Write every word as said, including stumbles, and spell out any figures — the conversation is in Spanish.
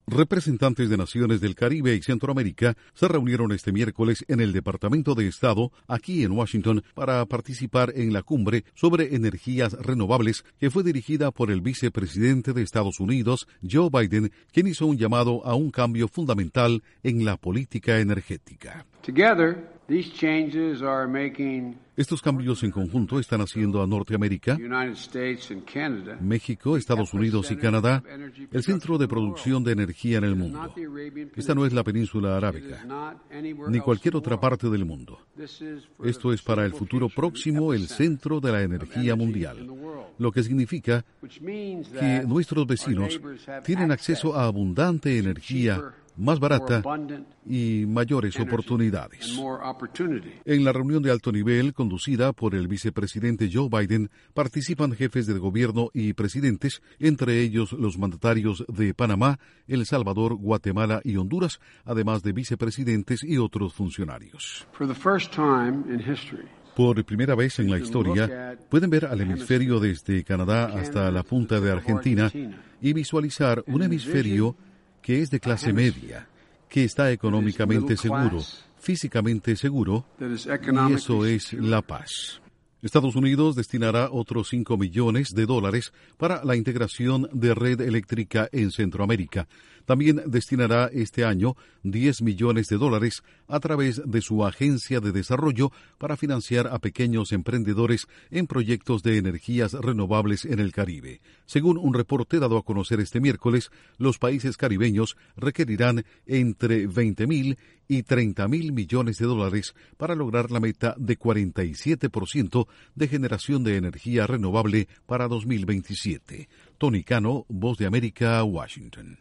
Representantes de naciones del Caribe y Centroamérica se reunieron este miércoles en el Departamento de Estado, aquí en Washington, para participar en la cumbre sobre energías renovables que fue dirigida por el vicepresidente de Estados Unidos, Joe Biden, quien hizo un llamado a un cambio fundamental en la política energética. Together, these changes are making Estos cambios en conjunto están haciendo a Norteamérica, México, Estados Unidos y Canadá el centro de producción de energía en el mundo. Esta no es la península arábiga, ni cualquier otra parte del mundo. Esto es para el futuro próximo el centro de la energía mundial, lo que significa que nuestros vecinos tienen acceso a abundante energía más barata y mayores oportunidades. En la reunión de alto nivel conducida por el vicepresidente Joe Biden participan jefes de gobierno y presidentes, entre ellos los mandatarios de Panamá, El Salvador, Guatemala y Honduras, además de vicepresidentes y otros funcionarios. Por primera vez en la historia, pueden ver al hemisferio desde Canadá hasta la punta de Argentina y visualizar un hemisferio que es de clase media, que está económicamente seguro, físicamente seguro, y eso es la paz. Estados Unidos destinará otros cinco millones de dólares para la integración de red eléctrica en Centroamérica. También destinará este año diez millones de dólares a través de su agencia de desarrollo para financiar a pequeños emprendedores en proyectos de energías renovables en el Caribe. Según un reporte dado a conocer este miércoles, los países caribeños requerirán entre veinte mil y treinta mil millones de dólares para lograr la meta de cuarenta y siete por ciento de generación de energía renovable para dos mil veintisiete. Tony Cano, Voz de América, Washington.